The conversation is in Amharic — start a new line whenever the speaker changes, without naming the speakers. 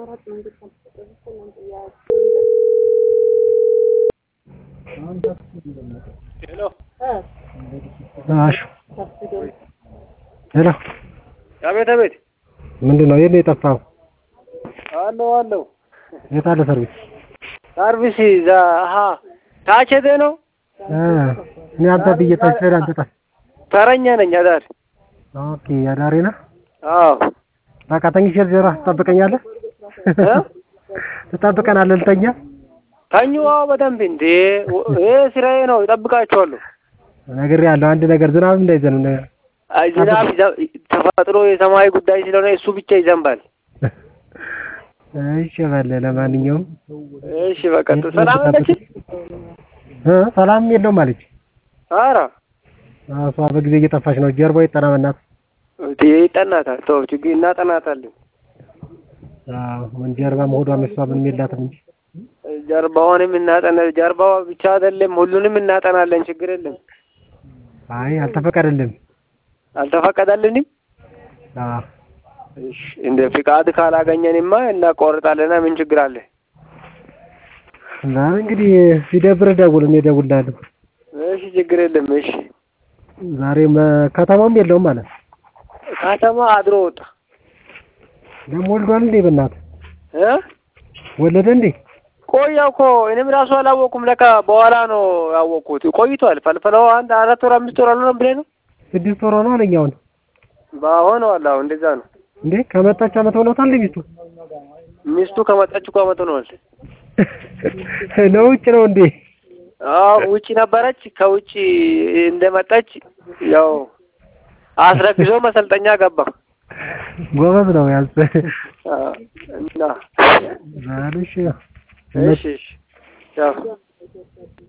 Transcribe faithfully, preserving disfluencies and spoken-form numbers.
አማራጭ መንገድ ተጠቅመን እንጥያለን
ሄሎ
አሽ ሄሎ
አቤት አቤት
ምንድነው የኔ የጠፋው
አለው አለው
የታለ ሰርቪስ
ሰርቪስ ዛ አሃ ታቸደ ነው
እ እኔ አንተ በየታቸደ አንተ ታ
ተረኛ ነኝ አዳር
ኦኬ አዳሪ ነህ
አዎ
በቃ ተንግሽ ጀራ ተጠብቀኛለህ
እ
ተጠብቀናለህ ልተኛ
ታኙዋ በደንብ እንዴ እህ ስራዬ ነው እጠብቃቸዋለሁ
ነገር ያለው አንድ ነገር ዝናብ እንዳይዘን
አይ ዝናብ ተፈጥሮ የሰማይ ጉዳይ ስለሆነ እሱ ብቻ ይዘንባል
እሺ ባለ ለማንኛውም
እሺ በቃ ሰላም ነች
እ ሰላም የለውም ማለት
አራ
አሷ በጊዜ እየጠፋች ነው ጀርባው ይጠናመናት
እንዴ ይጠናታል ተው ችግር እናጠናታለን
አዎ ምን ጀርባ መሆዷ መስዋ ምን የላትም እንጂ
ጀርባውንም እናጠና ጀርባው ብቻ አይደለም ሁሉንም እናጠናለን ችግር የለም
አይ አልተፈቀደልንም
አልተፈቀደልንም
አዎ
እሺ እንደ ፍቃድ ካላገኘንማ እናቆርጣለና ምን ችግር አለ
እና እንግዲህ ሲደብር ደውል እኔ ደውላለሁ
እሺ ችግር የለም እሺ
ዛሬ ከተማም የለውም ማለት
ከተማ አድሮ ወጣ
ደሞ ወልዷል እንዴ በእናት
እ
ወለደ እንዴ
ቆያው እኮ እኔም ራሱ አላወኩም ለካ በኋላ ነው ያወቁት ቆይቷል ፈልፈለው አንድ አራት ወር አምስት ወር አልሆነም ብለህ ነው
ስድስት ወር ነው አለኝ አሁን
ባሆነ ዋላው እንደዛ ነው
እንዴ ከመጣች አመት ሆኖታል ሚስቱ
ሚስቱ ከመጣች እኮ አመት ሆኗል
ነው ውጭ ነው እንዴ
አዎ ውጭ ነበረች ከውጭ እንደመጣች ያው አስረግዞ መሰልጠኛ ገባ
ጎበዝ ነው ያዝ
እና
ማለሽ
እሺ እሺ ያው